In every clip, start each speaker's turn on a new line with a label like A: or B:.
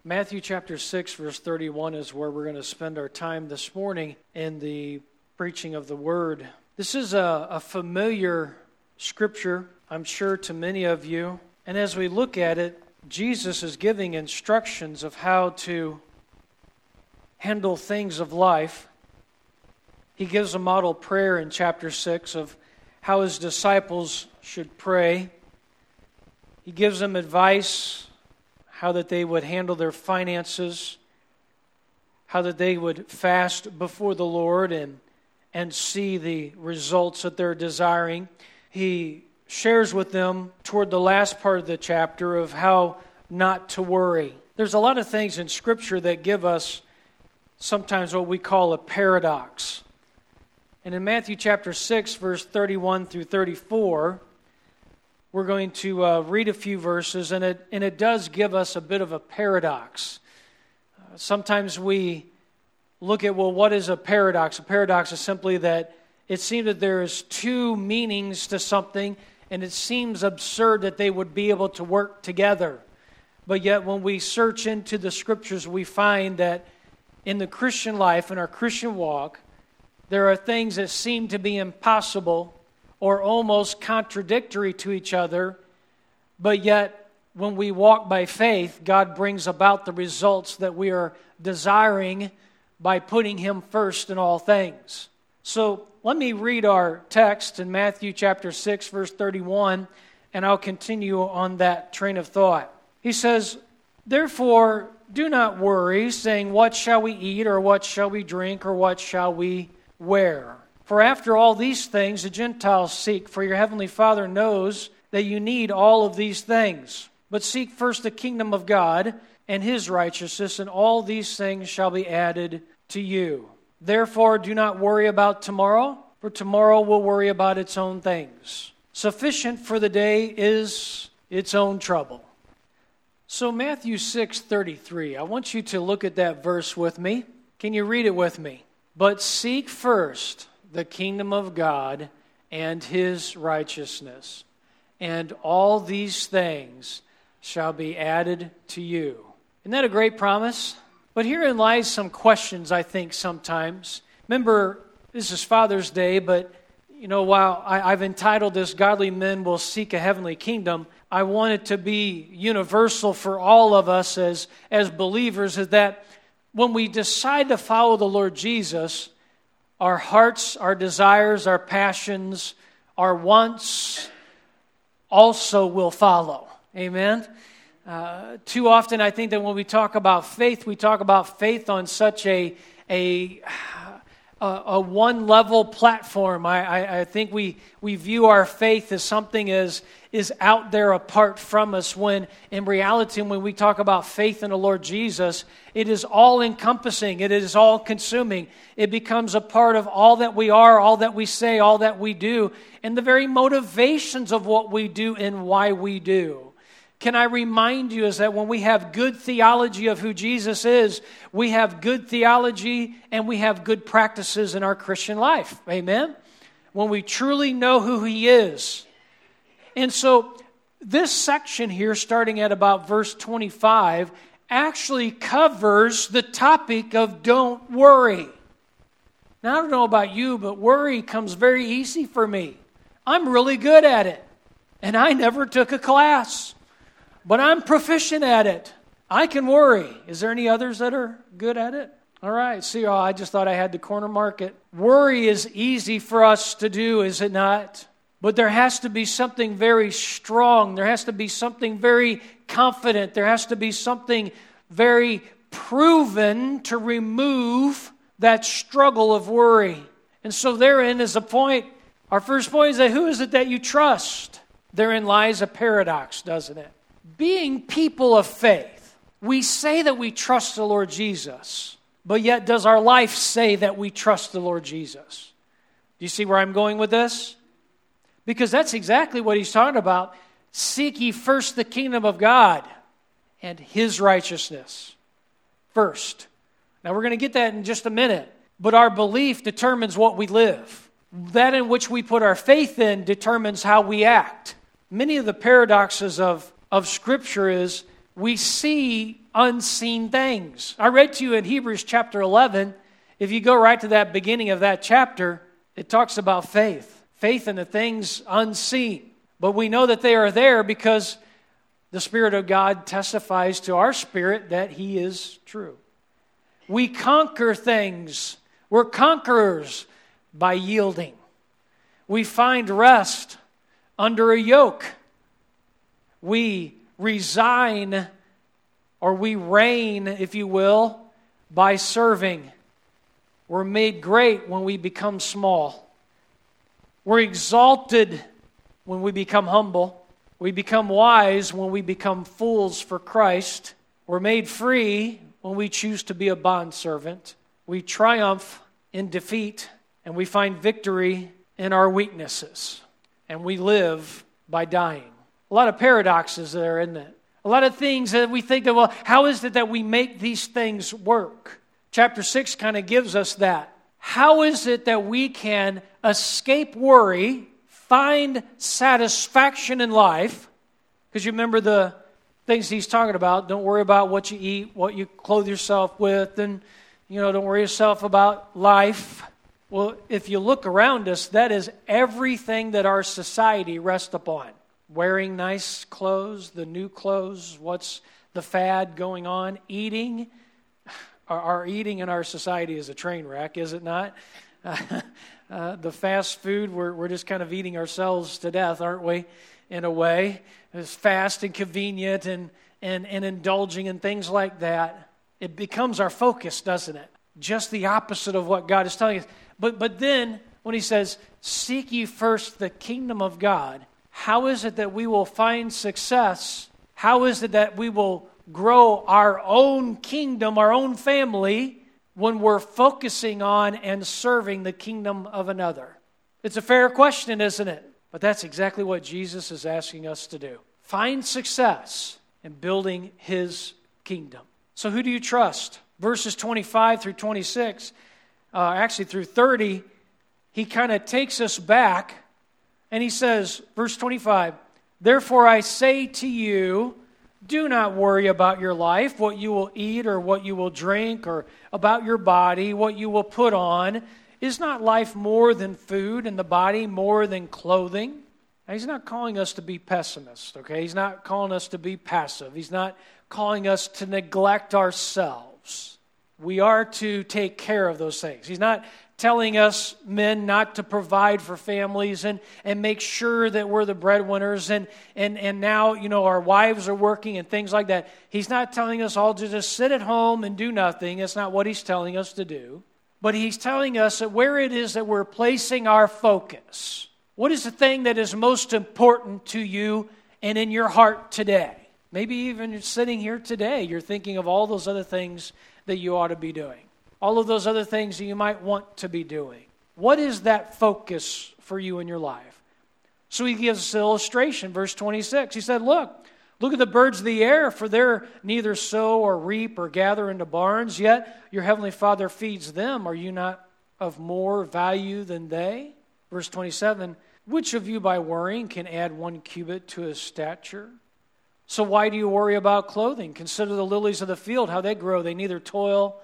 A: Matthew chapter 6, verse 31 is where we're going to spend our time this morning in the preaching of the Word. This is a familiar scripture, I'm sure, to many of you. And as we look at it, Jesus is giving instructions of how to handle things of life. He gives a model prayer in chapter 6 of how his disciples should pray. He gives them advice how that they would handle their finances, how that they would fast before the Lord and see the results that they're desiring. He shares with them toward the last part of the chapter of how not to worry. There's a lot of things in Scripture that give us sometimes what we call a paradox. And in Matthew chapter 6, verse 31 through 34, we're going to read a few verses, and it does give us a bit of a paradox. Sometimes we look at, well, what is a paradox? A paradox is simply that it seems that there is two meanings to something, and it seems absurd that they would be able to work together. But yet when we search into the Scriptures, we find that in the Christian life, in our Christian walk, there are things that seem to be impossible or almost contradictory to each other, but yet when we walk by faith, God brings about the results that we are desiring by putting Him first in all things. So let me read our text in Matthew chapter 6, verse 31, and I'll continue on that train of thought. He says, "Therefore, do not worry, saying, 'What shall we eat, or what shall we drink, or what shall we wear?' For after all these things the Gentiles seek, for your heavenly Father knows that you need all of these things. But seek first the kingdom of God and His righteousness, and all these things shall be added to you. Therefore do not worry about tomorrow, for tomorrow will worry about its own things. Sufficient for the day is its own trouble." So Matthew 6:33, I want you to look at that verse with me. Can you read it with me? "But seek first the kingdom of God and His righteousness, and all these things shall be added to you." Isn't that a great promise? But herein lies some questions, I think, sometimes. Remember, this is Father's Day, but while I've entitled this, "Godly Men Will Seek a Heavenly Kingdom," I want it to be universal for all of us as believers, is that when we decide to follow the Lord Jesus, our hearts, our desires, our passions, our wants also will follow. Amen? Too often I think that when we talk about faith, we talk about faith on such a one-level platform. I think we view our faith as something is out there apart from us, when in reality, when we talk about faith in the Lord Jesus, it is all-encompassing. It is all-consuming. It becomes a part of all that we are, all that we say, all that we do, and the very motivations of what we do and why we do. Can I remind you is that when we have good theology of who Jesus is, we have good theology and we have good practices in our Christian life. Amen? When we truly know who He is. And so this section here, starting at about verse 25, actually covers the topic of don't worry. Now, I don't know about you, but worry comes very easy for me. I'm really good at it. And I never took a class. But I'm proficient at it. I can worry. Is there any others that are good at it? All right. See, I just thought I had the corner market. Worry is easy for us to do, is it not? But there has to be something very strong. There has to be something very confident. There has to be something very proven to remove that struggle of worry. And so therein is a point. Our first point is that who is it that you trust? Therein lies a paradox, doesn't it? Being people of faith, we say that we trust the Lord Jesus, but yet does our life say that we trust the Lord Jesus? Do you see where I'm going with this? Because that's exactly what He's talking about. Seek ye first the kingdom of God and His righteousness first. Now we're going to get that in just a minute, but our belief determines what we live. That in which we put our faith in determines how we act. Many of the paradoxes of Scripture is we see unseen things. I read to you in Hebrews chapter 11. If you go right to that beginning of that chapter, it talks about faith. Faith in the things unseen. But we know that they are there because the Spirit of God testifies to our spirit that He is true. We conquer things. We're conquerors by yielding. We find rest under a yoke. We resign, or we reign, if you will, by serving. We're made great when we become small. We're exalted when we become humble. We become wise when we become fools for Christ. We're made free when we choose to be a bondservant. We triumph in defeat, and we find victory in our weaknesses. And we live by dying. A lot of paradoxes there, isn't it? A lot of things that we think of, well, how is it that we make these things work? Chapter 6 kind of gives us that. How is it that we can escape worry, find satisfaction in life? Because you remember the things he's talking about. Don't worry about what you eat, what you clothe yourself with, and don't worry yourself about life. Well, if you look around us, that is everything that our society rests upon. Wearing nice clothes, the new clothes, what's the fad going on? Eating. Our eating in our society is a train wreck, is it not? The fast food, we're just kind of eating ourselves to death, aren't we, in a way? It's fast and convenient and indulging in things like that. It becomes our focus, doesn't it? Just the opposite of what God is telling us. But then, when He says, seek ye first the kingdom of God, how is it that we will find success? How is it that we will grow our own kingdom, our own family, when we're focusing on and serving the kingdom of another? It's a fair question, isn't it? But that's exactly what Jesus is asking us to do. Find success in building His kingdom. So who do you trust? Verses 25 through 26, actually through 30, he kind of takes us back. And he says, verse 25, therefore I say to you, do not worry about your life, what you will eat or what you will drink, or about your body, what you will put on. Is not life more than food, and the body more than clothing? Now, he's not calling us to be pessimists, okay? He's not calling us to be passive. He's not calling us to neglect ourselves. We are to take care of those things. He's not telling us men not to provide for families and make sure that we're the breadwinners and now, our wives are working and things like that. He's not telling us all to just sit at home and do nothing. That's not what He's telling us to do. But He's telling us that where it is that we're placing our focus. What is the thing that is most important to you and in your heart today? Maybe even you're sitting here today, you're thinking of all those other things that you ought to be doing. All of those other things that you might want to be doing. What is that focus for you in your life? So he gives us an illustration, verse 26. He said, look at the birds of the air, for they're neither sow or reap or gather into barns, yet your heavenly Father feeds them. Are you not of more value than they? Verse 27, which of you by worrying can add 1 cubit to his stature? So why do you worry about clothing? Consider the lilies of the field, how they grow. They neither toil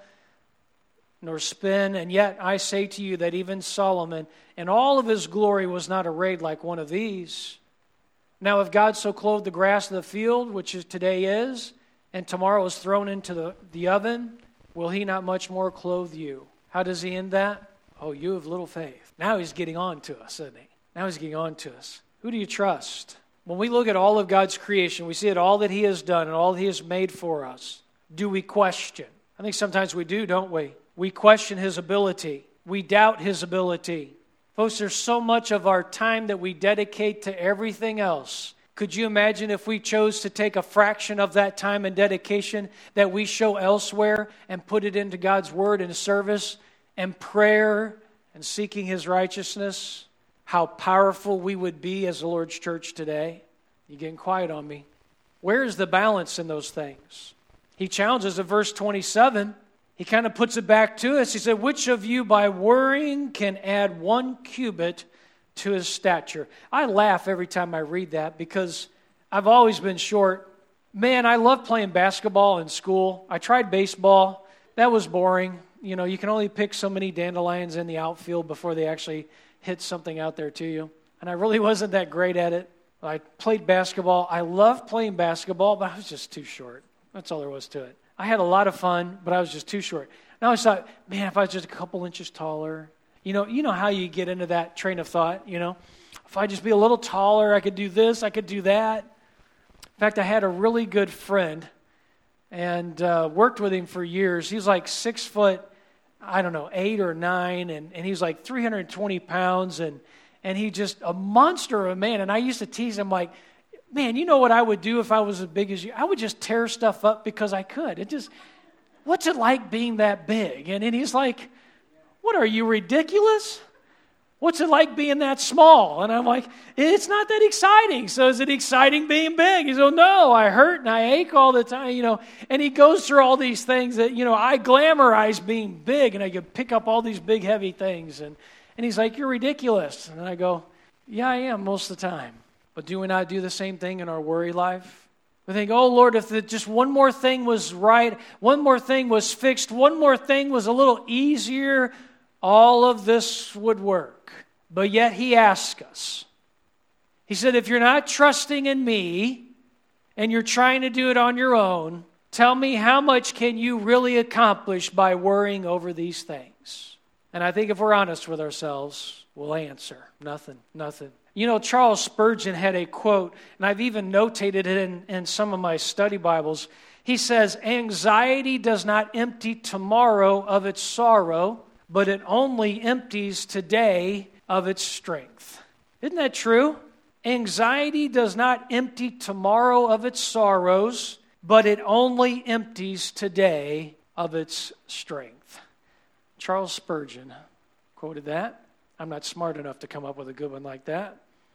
A: nor spin, and yet I say to you that even Solomon in all of his glory was not arrayed like one of these. Now if God so clothed the grass of the field, which is today is, and tomorrow is thrown into the oven, will He not much more clothe you? How does he end that? Oh, you have little faith. Now he's getting on to us, isn't he? Now he's getting on to us. Who do you trust? When we look at all of God's creation, we see at all that He has done and all that He has made for us. Do we question? I think sometimes we do, don't we? We question His ability. We doubt His ability. Folks, there's so much of our time that we dedicate to everything else. Could you imagine if we chose to take a fraction of that time and dedication that we show elsewhere and put it into God's Word and service and prayer and seeking His righteousness? How powerful we would be as the Lord's church today. You're getting quiet on me. Where is the balance in those things? He challenges in verse 27. He kind of puts it back to us. He said, which of you by worrying can add 1 cubit to his stature? I laugh every time I read that because I've always been short Man, I loved playing basketball in school. I tried baseball. That was boring. You know, you can only pick so many dandelions in the outfield before they actually hit something out there to you. And I really wasn't that great at it. I played basketball. I loved playing basketball, but I was just too short. That's all there was to it. I had a lot of fun, but I was just too short. Now I thought, man, if I was just a couple inches taller, you know how you get into that train of thought, you know? If I just be a little taller, I could do this, I could do that. In fact, I had a really good friend and worked with him for years. He was like 6 foot, 8 or 9, and he was like 320 pounds, and he just a monster of a man. And I used to tease him like, man, you know what I would do if I was as big as you? I would just tear stuff up because I could. What's it like being that big? And then he's like, what, are you ridiculous? What's it like being that small? And I'm like, it's not that exciting. So is it exciting being big? He said, no, I hurt and I ache all the time, you know. And he goes through all these things that, you know, I glamorize being big and I can pick up all these big, heavy things. And he's like, you're ridiculous. And I go, yeah, I am most of the time. But do we not do the same thing in our worry life? We think, oh, Lord, if just one more thing was right, one more thing was fixed, one more thing was a little easier, all of this would work. But yet he asks us. He said, if you're not trusting in me and you're trying to do it on your own, tell me how much can you really accomplish by worrying over these things? And I think if we're honest with ourselves, we'll answer, nothing. You know, Charles Spurgeon had a quote, and I've even notated it in some of my study Bibles. He says, anxiety does not empty tomorrow of its sorrow, but it only empties today of its strength. Isn't that true? Anxiety does not empty tomorrow of its sorrows, but it only empties today of its strength. Charles Spurgeon quoted that. I'm not smart enough to come up with a good one like that.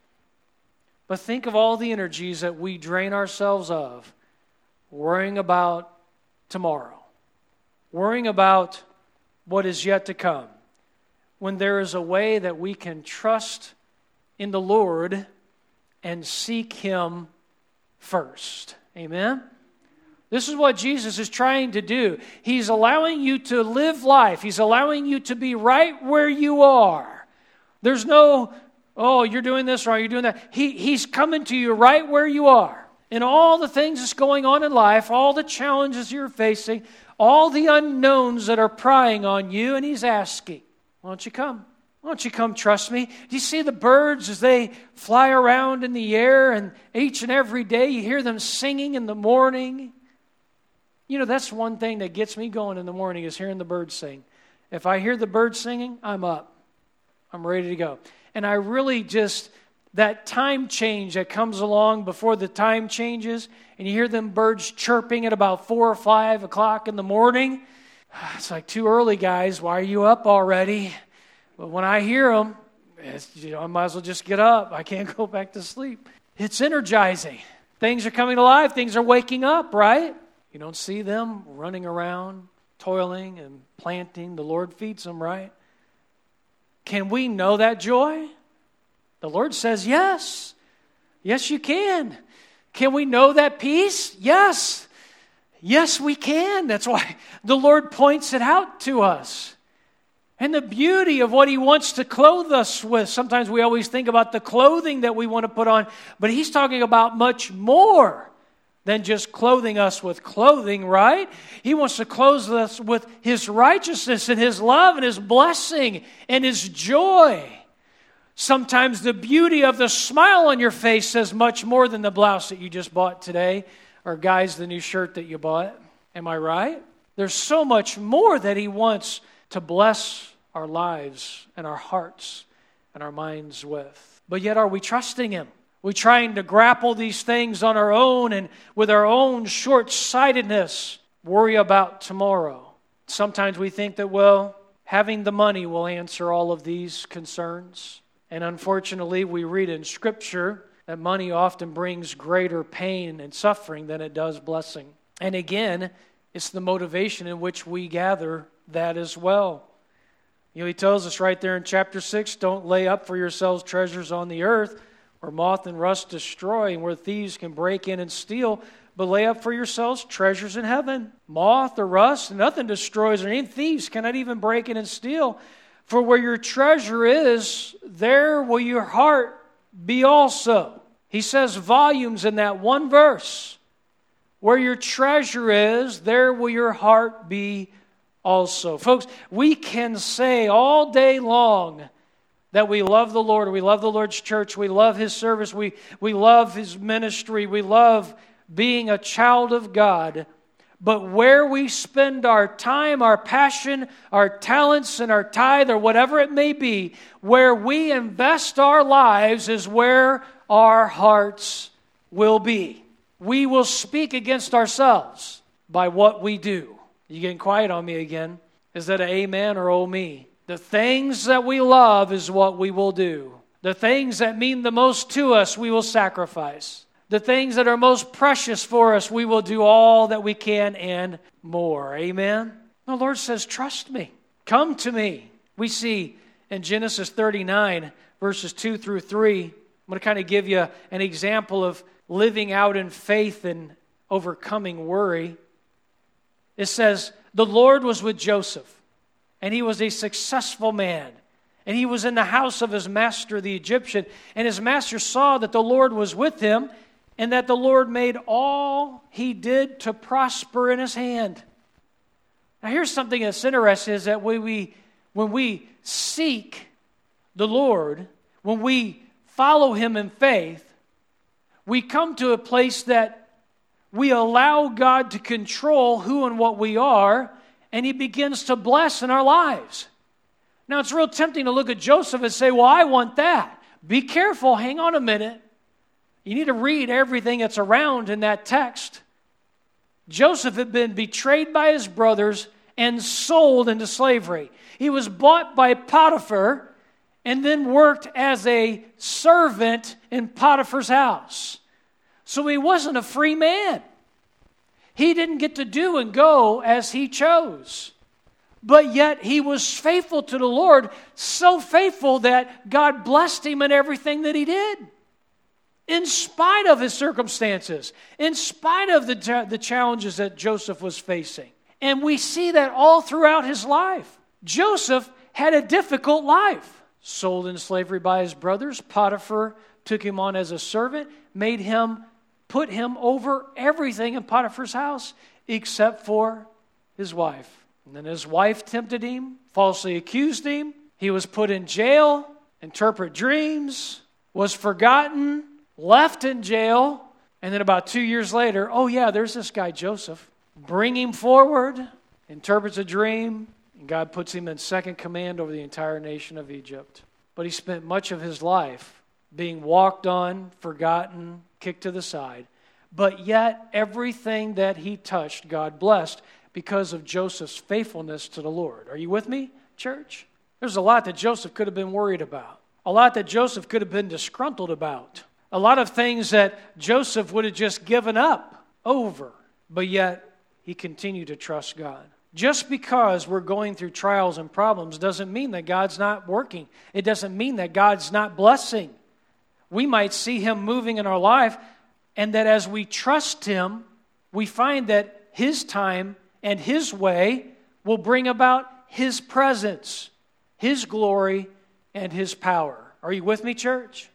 A: But think of all the energies that we drain ourselves of worrying about tomorrow, worrying about what is yet to come, when there is a way that we can trust in the Lord and seek Him first. Amen? This is what Jesus is trying to do. He's allowing you to live life. He's allowing you to be right where you are. There's no, oh, you're doing this or you're doing that. He's coming to you right where you are. In all the things that's going on in life, all the challenges you're facing, all the unknowns that are prying on you, and He's asking, why don't you come? Why don't you come trust me? Do you see the birds as they fly around in the air, and each and every day you hear them singing in the morning? You know, that's one thing that gets me going in the morning is hearing the birds sing. If I hear the birds singing, I'm up. I'm ready to go. And I really just, that time change that comes along before the time changes, and you hear them birds chirping at about 4 or 5 o'clock in the morning, it's like, too early, guys. Why are you up already? But when I hear them, I might as well just get up. I can't go back to sleep. It's energizing. Things are coming alive. Things are waking up, right? You don't see them running around, toiling and planting. The Lord feeds them, right? Can we know that joy? The Lord says yes. Yes, you can. Can we know that peace? Yes. Yes, we can. That's why the Lord points it out to us. And the beauty of what He wants to clothe us with. Sometimes we always think about the clothing that we want to put on, but He's talking about much more than just clothing us with clothing, right? He wants to clothe us with His righteousness and His love and His blessing and His joy. Sometimes the beauty of the smile on your face says much more than the blouse that you just bought today, or guys, the new shirt that you bought. Am I right? There's so much more that He wants to bless our lives and our hearts and our minds with. But yet, are we trusting Him? We're trying to grapple these things on our own and with our own short-sightedness, worry about tomorrow. Sometimes we think that, well, having the money will answer all of these concerns. And unfortunately, we read in Scripture that money often brings greater pain and suffering than it does blessing. And again, it's the motivation in which we gather that as well. You know, He tells us right there in chapter 6, don't lay up for yourselves treasures on the earth where moth and rust destroy and where thieves can break in and steal, but lay up for yourselves treasures in heaven. Moth or rust, nothing destroys, or any thieves cannot even break in and steal. For where your treasure is, there will your heart be also. He says volumes in that one verse. Where your treasure is, there will your heart be also. Folks, we can say all day long that we love the Lord, we love the Lord's church, we love His service, we love His ministry, we love being a child of God. But where we spend our time, our passion, our talents, and our tithe, or whatever it may be, where we invest our lives is where our hearts will be. We will speak against ourselves by what we do. You getting quiet on me again? Is that an amen or oh me? The things that we love is what we will do. The things that mean the most to us, we will sacrifice. The things that are most precious for us, we will do all that we can and more. Amen? The Lord says, trust me. Come to me. We see in Genesis 39, verses 2 through 3, I'm going to kind of give you an example of living out in faith and overcoming worry. It says, the Lord was with Joseph, and he was a successful man. And he was in the house of his master, the Egyptian. And his master saw that the Lord was with him, and that the Lord made all he did to prosper in his hand. Now here's something that's interesting, is that when we seek the Lord, when we follow Him in faith, we come to a place that we allow God to control who and what we are, and He begins to bless in our lives. Now, it's real tempting to look at Joseph and say, well, I want that. Be careful. Hang on a minute. You need to read everything that's around in that text. Joseph had been betrayed by his brothers and sold into slavery. He was bought by Potiphar and then worked as a servant in Potiphar's house. So he wasn't a free man. He didn't get to do and go as he chose. But yet he was faithful to the Lord, so faithful that God blessed him in everything that he did. In spite of his circumstances, in spite of the challenges that Joseph was facing. And we see that all throughout his life. Joseph had a difficult life. Sold in slavery by his brothers. Potiphar took him on as a servant, put him over everything in Potiphar's house except for his wife. And then his wife tempted him, falsely accused him. He was put in jail, interpret dreams, was forgotten, left in jail, and then about 2 years later, oh yeah, there's this guy Joseph. Bring him forward, interprets a dream, and God puts him in second command over the entire nation of Egypt. But he spent much of his life being walked on, forgotten, kicked to the side. But yet, everything that he touched, God blessed because of Joseph's faithfulness to the Lord. Are you with me, church? There's a lot that Joseph could have been worried about. A lot that Joseph could have been disgruntled about. A lot of things that Joseph would have just given up over. But yet, he continued to trust God. Just because we're going through trials and problems doesn't mean that God's not working. It doesn't mean that God's not blessing. We might see Him moving in our life, and that as we trust Him, we find that His time and His way will bring about His presence, His glory, and His power. Are you with me, church?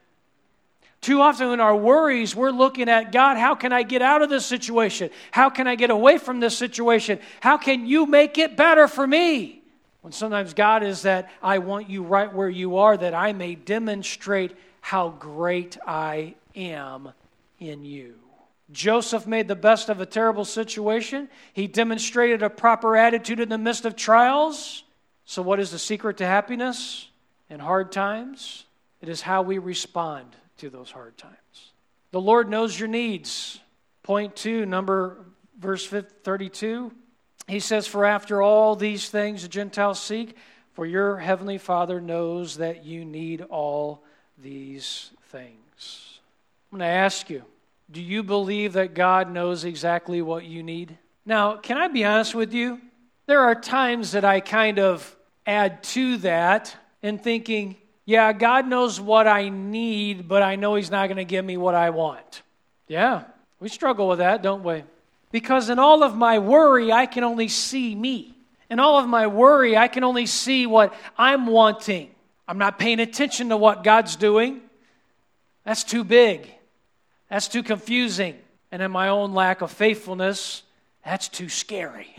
A: Too often in our worries, we're looking at, God, how can I get out of this situation? How can I get away from this situation? How can you make it better for me? When sometimes God is that, I want you right where you are, that I may demonstrate how great I am in you. Joseph made the best of a terrible situation. He demonstrated a proper attitude in the midst of trials. So what is the secret to happiness in hard times? It is how we respond to those hard times. The Lord knows your needs. Point 2, verse 32. He says, for after all these things the Gentiles seek, for your heavenly Father knows that you need all these things. I'm going to ask you, do you believe that God knows exactly what you need? Now, can I be honest with you? There are times that I kind of add to that in thinking, yeah, God knows what I need, but I know He's not going to give me what I want. Yeah, We struggle with that, don't we? Because in all of my worry, I can only see me. In all of my worry, I can only see what I'm wanting. I'm not paying attention to what God's doing. That's too big. That's too confusing. And in my own lack of faithfulness, that's too scary.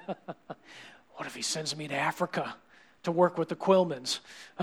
A: What if he sends me to Africa to work with the Quillmans?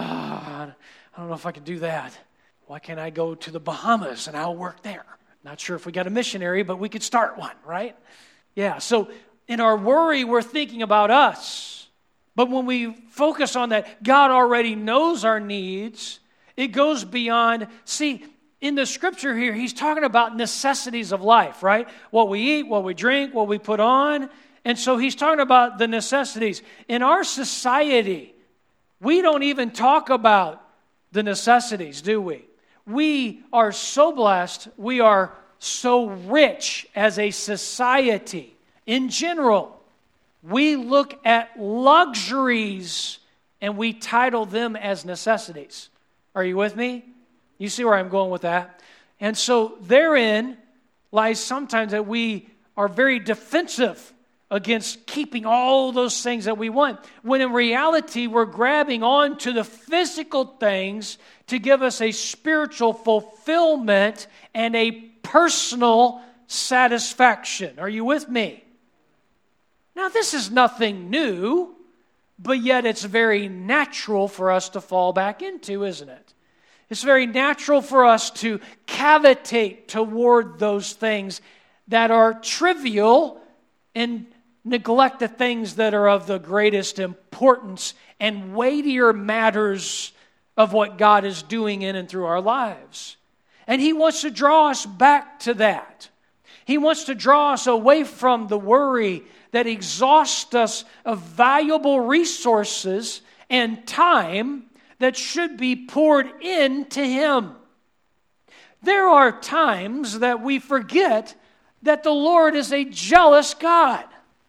A: I don't know if I can do that. Why can't I go to the Bahamas and I'll work there? Not sure if we got a missionary, but we could start one, right? Yeah, so in our worry, we're thinking about us. But when we focus on that, God already knows our needs. It goes beyond, see, in the scripture here, he's talking about necessities of life, right? What we eat, what we drink, what we put on. And so he's talking about the necessities. In our society, we don't even talk about the necessities, do we? We are so blessed. We are so rich as a society. In general, we look at luxuries and we title them as necessities. Are you with me? You see where I'm going with that? And so therein lies sometimes that we are very defensive against keeping all those things that we want, when in reality we're grabbing on to the physical things to give us a spiritual fulfillment and a personal satisfaction. Are you with me? Now, this is nothing new, but yet it's very natural for us to fall back into, isn't it? It's very natural for us to cavitate toward those things that are trivial and neglect the things that are of the greatest importance and weightier matters of what God is doing in and through our lives. And he wants to draw us back to that. He wants to draw us away from the worry that exhausts us of valuable resources and time that should be poured into him. There are times that we forget that the Lord is a jealous God.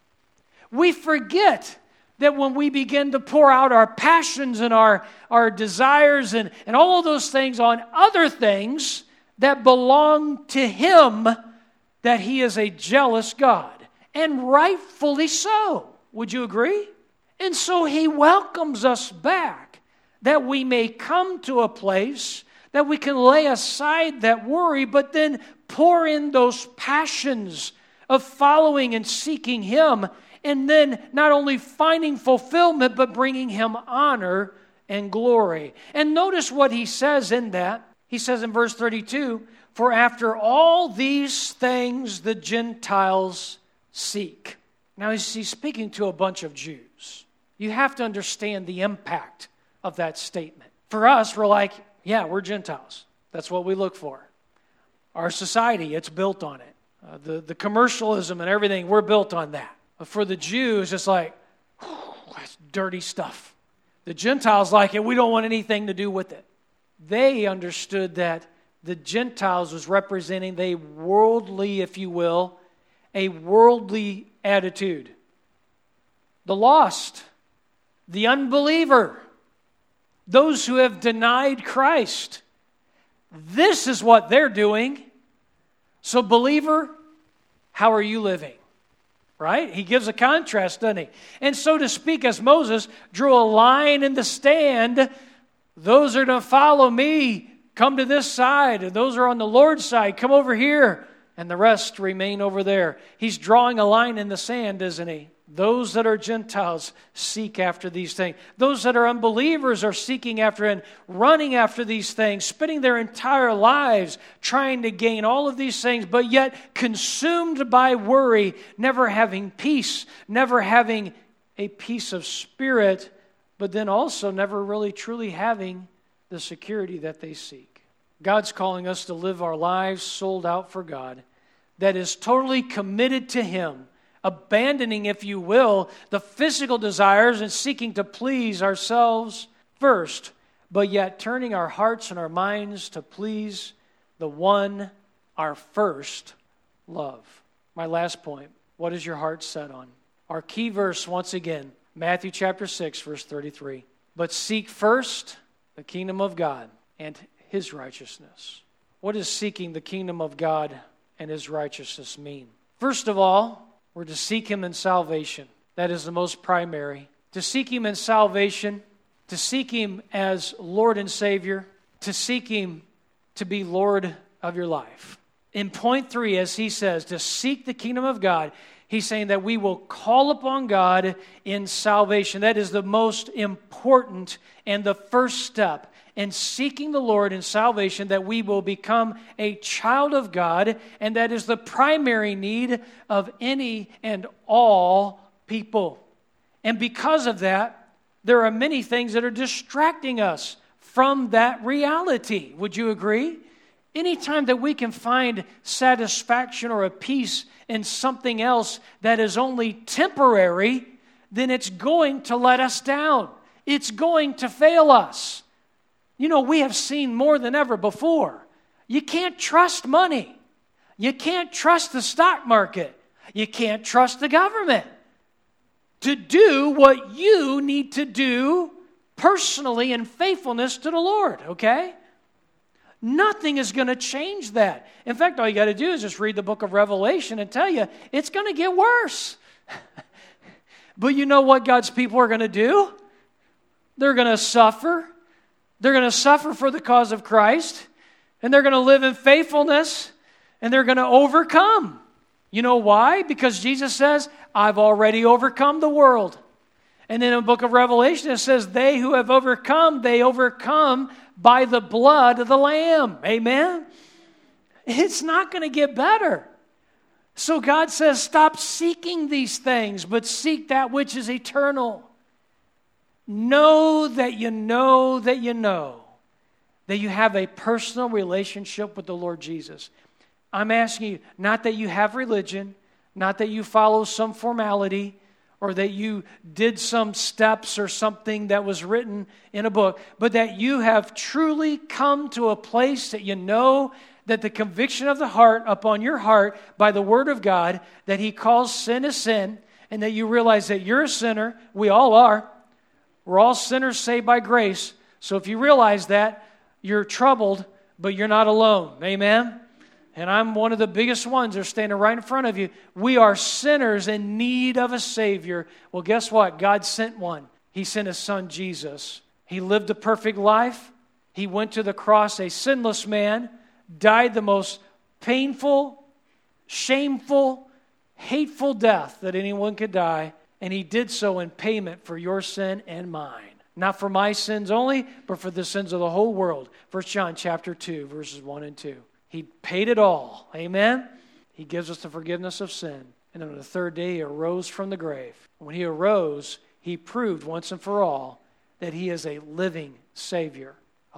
A: We forget that when we begin to pour out our passions and our desires and all of those things on other things that belong to him, that he is a jealous God. And rightfully so. Would you agree? And so he welcomes us back, that we may come to a place that we can lay aside that worry, but then pour in those passions of following and seeking him, and then not only finding fulfillment, but bringing him honor and glory. And notice what he says in that. He says in verse 32, "For after all these things the Gentiles seek." Now he's speaking to a bunch of Jews. You have to understand the impact of that statement. For us, we're like, yeah, we're Gentiles. That's what we look for. Our society, it's built on it. The commercialism and everything, we're built on that. But for the Jews, it's like, that's dirty stuff. The Gentiles like it. We don't want anything to do with it. They understood that the Gentiles was representing a worldly, if you will, a worldly attitude. The lost, the unbeliever, those who have denied Christ. This is what they're doing. So, believer, how are you living? Right? He gives a contrast, doesn't he? And so to speak, as Moses drew a line in the stand, those are to follow me, come to this side. And those are on the Lord's side, come over here. And the rest remain over there. He's drawing a line in the sand, isn't he? Those that are Gentiles seek after these things. Those that are unbelievers are seeking after and running after these things, spending their entire lives trying to gain all of these things, but yet consumed by worry, never having peace, never having a peace of spirit, but then also never really truly having the security that they seek. God's calling us to live our lives sold out for God, that is totally committed to him, abandoning, if you will, the physical desires and seeking to please ourselves first, but yet turning our hearts and our minds to please the one, our first love. My last point, what is your heart set on? Our key verse, once again, Matthew chapter 6, verse 33. But seek first the kingdom of God and his righteousness. What is seeking the kingdom of God and His righteousness mean? First of all, we're to seek Him in salvation. That is the most primary. To seek Him in salvation, to seek Him as Lord and Savior, to seek Him to be Lord of your life. In point 3, as he says, to seek the kingdom of God, he's saying that we will call upon God in salvation. That is the most important and the first step in seeking the Lord in salvation, that we will become a child of God, and that is the primary need of any and all people. And because of that, there are many things that are distracting us from that reality. Would you agree? Anytime that we can find satisfaction or a peace in something else that is only temporary, then it's going to let us down. It's going to fail us. You know, we have seen more than ever before. You can't trust money. You can't trust the stock market. You can't trust the government to do what you need to do personally in faithfulness to the Lord, okay? Nothing is going to change that. In fact, all you got to do is just read the book of Revelation and tell you it's going to get worse. But you know what God's people are going to do? They're going to suffer. They're going to suffer for the cause of Christ. And they're going to live in faithfulness. And they're going to overcome. You know why? Because Jesus says, I've already overcome the world. And then in the book of Revelation it says, they who have overcome, they overcome by the blood of the Lamb. Amen? It's not going to get better. So God says, stop seeking these things, but seek that which is eternal. Know that you know that you know that you have a personal relationship with the Lord Jesus. I'm asking you, not that you have religion, not that you follow some formality, or that you did some steps or something that was written in a book, but that you have truly come to a place that you know that the conviction of the heart upon your heart by the Word of God, that He calls sin a sin, and that you realize that you're a sinner. We all are. We're all sinners saved by grace. So if you realize that, you're troubled, but you're not alone. Amen? And I'm one of the biggest ones. They're standing right in front of you. We are sinners in need of a Savior. Well, guess what? God sent one. He sent His Son, Jesus. He lived a perfect life. He went to the cross, a sinless man, died the most painful, shameful, hateful death that anyone could die. And He did so in payment for your sin and mine. Not for my sins only, but for the sins of the whole world. 1 John chapter 2, verses 1 and 2. He paid it all. Amen? He gives us the forgiveness of sin. And on the third day, He arose from the grave. When He arose, He proved once and for all that He is a living Savior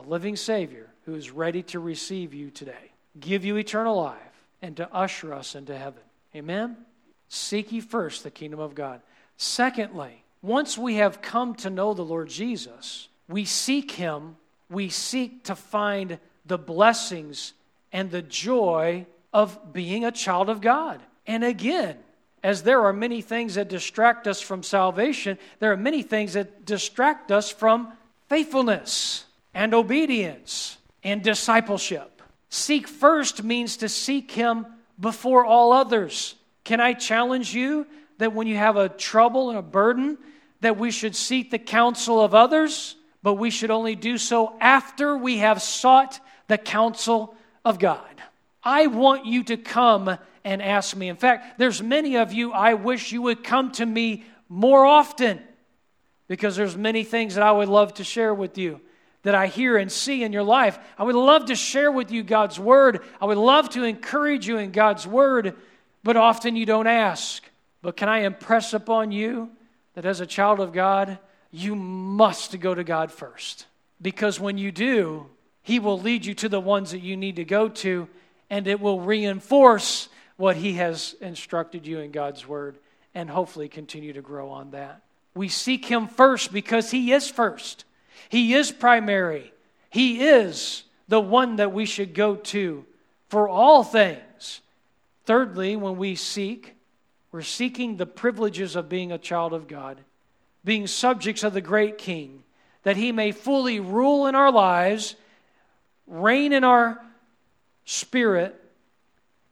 A: who is ready to receive you today, give you eternal life, and to usher us into heaven. Amen? Seek ye first the kingdom of God. Secondly, once we have come to know the Lord Jesus, we seek Him, we seek to find the blessings and the joy of being a child of God. And again, as there are many things that distract us from salvation, there are many things that distract us from faithfulness and obedience and discipleship. Seek first means to seek Him before all others. Can I challenge you that when you have a trouble and a burden, that we should seek the counsel of others, but we should only do so after we have sought the counsel of God? I want you to come and ask me. In fact, there's many of you, I wish you would come to me more often, because there's many things that I would love to share with you that I hear and see in your life. I would love to share with you God's Word. I would love to encourage you in God's Word, but often you don't ask. But can I impress upon you that as a child of God, you must go to God first? Because when you do, He will lead you to the ones that you need to go to, and it will reinforce what He has instructed you in God's Word, and hopefully continue to grow on that. We seek Him first because He is first. He is primary. He is the one that we should go to for all things. Thirdly, when we seek, we're seeking the privileges of being a child of God, being subjects of the great King, that He may fully rule in our lives, reign in our spirit,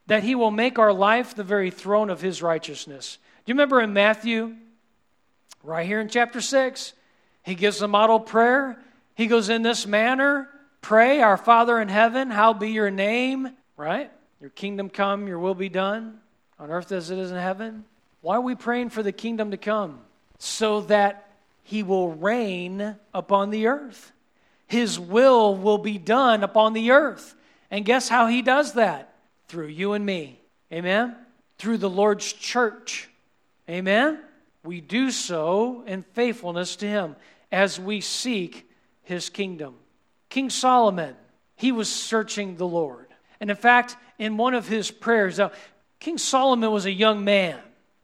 A: that He will make our life the very throne of His righteousness. Do you remember in Matthew, right here in chapter 6, He gives the model prayer. He goes, in this manner, pray, our Father in heaven, hallowed be your name, right? Your kingdom come, your will be done, on earth as it is in heaven. Why are we praying for the kingdom to come? So that He will reign upon the earth. His will be done upon the earth. And guess how He does that? Through you and me. Amen? Through the Lord's church. Amen? We do so in faithfulness to Him as we seek His kingdom. King Solomon, he was searching the Lord. And in fact, in one of his prayers, now, King Solomon was a young man.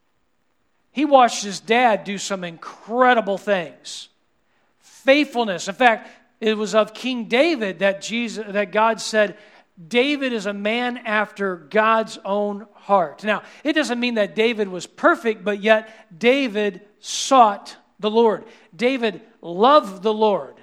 A: He watched his dad do some incredible things. Faithfulness. In fact, it was of King David that God said, David is a man after God's own heart. Now, it doesn't mean that David was perfect, but yet David sought the Lord. David loved the Lord.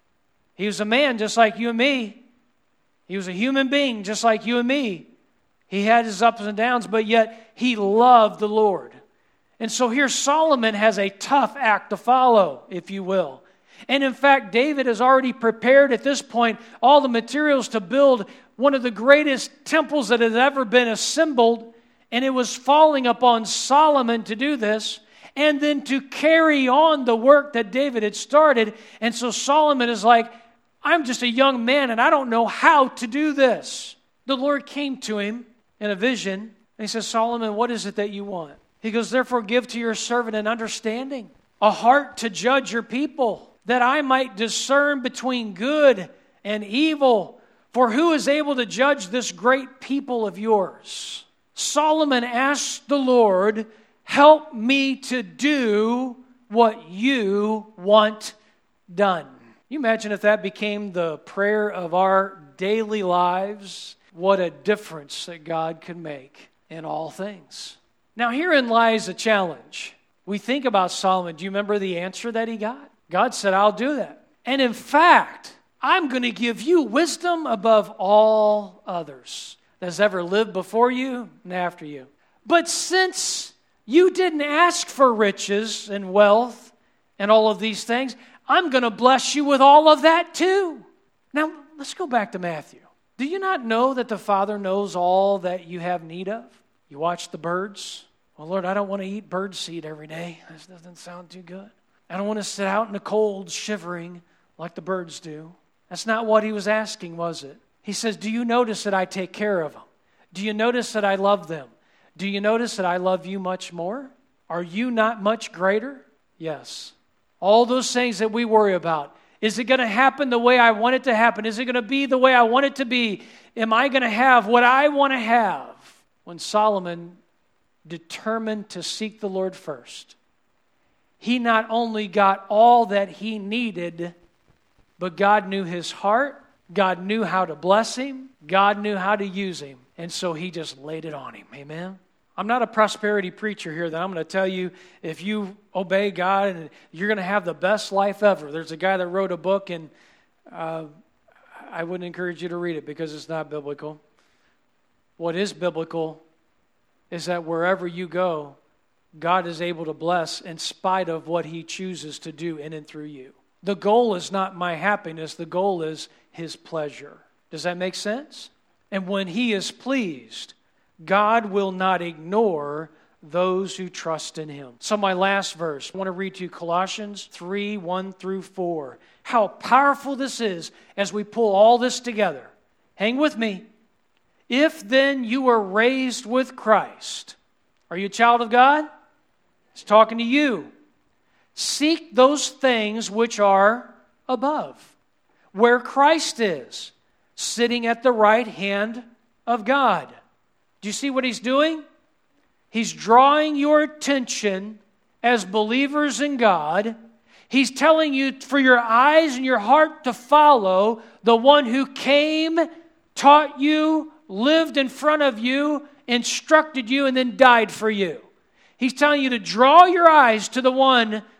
A: He was a man just like you and me. He was a human being just like you and me. He had his ups and downs, but yet he loved the Lord. And so here Solomon has a tough act to follow, if you will. And in fact, David has already prepared at this point all the materials to build one of the greatest temples that has ever been assembled. And it was falling upon Solomon to do this and then to carry on the work that David had started. And so Solomon is like, I'm just a young man and I don't know how to do this. The Lord came to him in a vision and He says, Solomon, what is it that you want? He goes, therefore give to your servant an understanding, a heart to judge your people, that I might discern between good and evil. For who is able to judge this great people of yours? Solomon asked the Lord, help me to do what you want done. You imagine if that became the prayer of our daily lives, what a difference that God could make in all things. Now herein lies a challenge. We think about Solomon. Do you remember the answer that he got? God said, I'll do that. And in fact, I'm going to give you wisdom above all others that's ever lived before you and after you. But since you didn't ask for riches and wealth and all of these things, I'm going to bless you with all of that too. Now, let's go back to Matthew. Do you not know that the Father knows all that you have need of? You watch the birds. Well, Lord, I don't want to eat bird seed every day. This doesn't sound too good. I don't want to sit out in the cold shivering like the birds do. That's not what He was asking, was it? He says, do you notice that I take care of them? Do you notice that I love them? Do you notice that I love you much more? Are you not much greater? Yes. All those things that we worry about. Is it going to happen the way I want it to happen? Is it going to be the way I want it to be? Am I going to have what I want to have? When Solomon determined to seek the Lord first, he not only got all that he needed, but God knew his heart. God knew how to bless him. God knew how to use him. And so He just laid it on him. Amen? I'm not a prosperity preacher here that I'm going to tell you if you obey God and you're going to have the best life ever. There's a guy that wrote a book and I wouldn't encourage you to read it because it's not biblical. What is biblical is that wherever you go, God is able to bless in spite of what He chooses to do in and through you. The goal is not my happiness. The goal is His pleasure. Does that make sense? And when He is pleased, God will not ignore those who trust in Him. So my last verse, I want to read to you Colossians 3, 1 through 4. How powerful this is as we pull all this together. Hang with me. If then you were raised with Christ. Are you a child of God? He's talking to you. Seek those things which are above, where Christ is, sitting at the right hand of God. Do you see what He's doing? He's drawing your attention as believers in God. He's telling you for your eyes and your heart to follow the one who came, taught you, lived in front of you, instructed you, and then died for you. He's telling you to draw your eyes to the one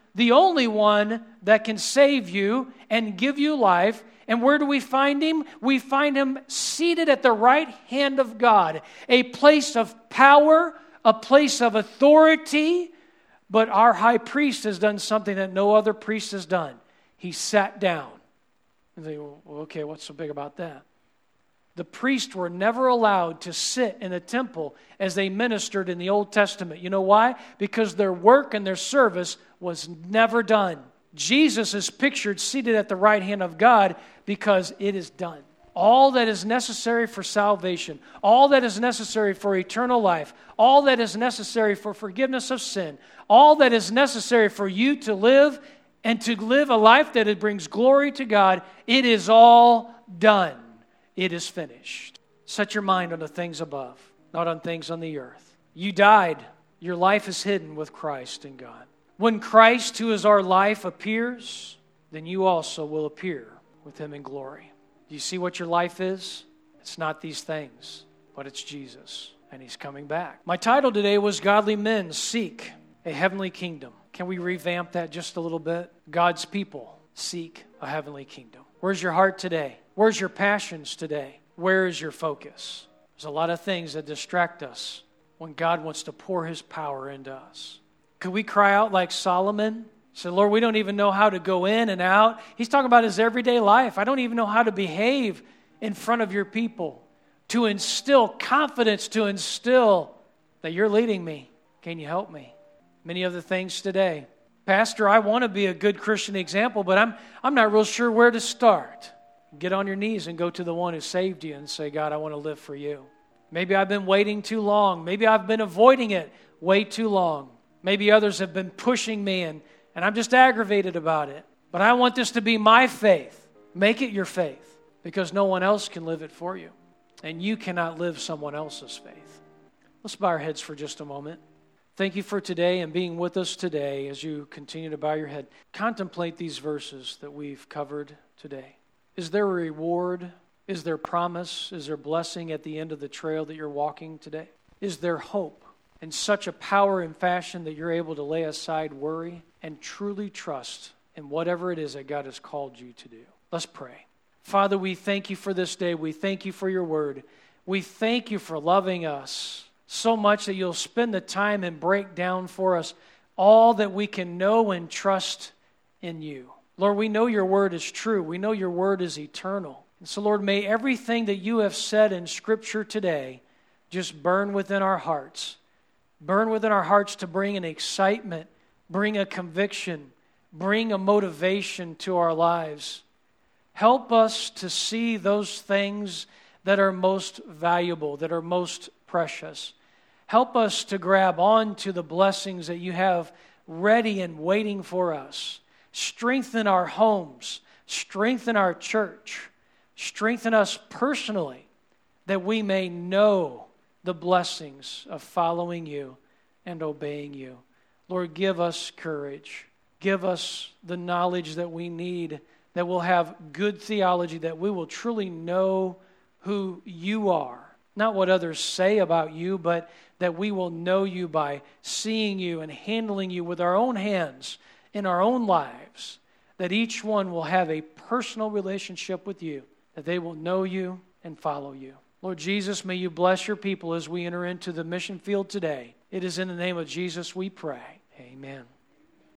A: the only one that can save you and give you life. And where do we find him? We find him seated at the right hand of God, a place of power, a place of authority. But our high priest has done something that no other priest has done. He sat down. And they go, well, okay, what's so big about that? The priests were never allowed to sit in the temple as they ministered in the Old Testament. You know why? Because their work and their service was never done. Jesus is pictured seated at the right hand of God because it is done. All that is necessary for salvation, all that is necessary for eternal life, all that is necessary for forgiveness of sin, all that is necessary for you to live and to live a life that it brings glory to God, it is all done. It is finished. Set your mind on the things above, not on things on the earth. You died. Your life is hidden with Christ in God. When Christ, who is our life, appears, then you also will appear with him in glory. Do you see what your life is? It's not these things, but it's Jesus, and he's coming back. My title today was Godly Men Seek a Heavenly Kingdom. Can we revamp that just a little bit? God's people seek a heavenly kingdom. Where's your heart today? Where's your passions today? Where is your focus? There's a lot of things that distract us when God wants to pour his power into us. Could we cry out like Solomon? Say, Lord, we don't even know how to go in and out. He's talking about his everyday life. I don't even know how to behave in front of your people, to instill confidence, to instill that you're leading me. Can you help me? Many other things today. Pastor, I want to be a good Christian example, but I'm not real sure where to start. Get on your knees and go to the one who saved you and say, God, I want to live for you. Maybe I've been waiting too long. Maybe I've been avoiding it way too long. Maybe others have been pushing me and I'm just aggravated about it. But I want this to be my faith. Make it your faith because no one else can live it for you. And you cannot live someone else's faith. Let's bow our heads for just a moment. Thank you for today and being with us today as you continue to bow your head. Contemplate these verses that we've covered today. Is there a reward? Is there promise? Is there blessing at the end of the trail that you're walking today? Is there hope in such a power and fashion that you're able to lay aside worry and truly trust in whatever it is that God has called you to do? Let's pray. Father, we thank you for this day. We thank you for your word. We thank you for loving us so much that you'll spend the time and break down for us all that we can know and trust in you. Lord, we know your word is true. We know your word is eternal. And so, Lord, may everything that you have said in Scripture today just burn within our hearts. Burn within our hearts to bring an excitement, bring a conviction, bring a motivation to our lives. Help us to see those things that are most valuable, that are most precious. Help us to grab on to the blessings that you have ready and waiting for us. Strengthen our homes. Strengthen our church. Strengthen us personally that we may know the blessings of following you and obeying you. Lord, give us courage. Give us the knowledge that we need, that we'll have good theology, that we will truly know who you are. Not what others say about you, but that we will know you by seeing you and handling you with our own hands in our own lives, that each one will have a personal relationship with you, that they will know you and follow you. Lord Jesus, may you bless your people as we enter into the mission field today. It is in the name of Jesus we pray. Amen.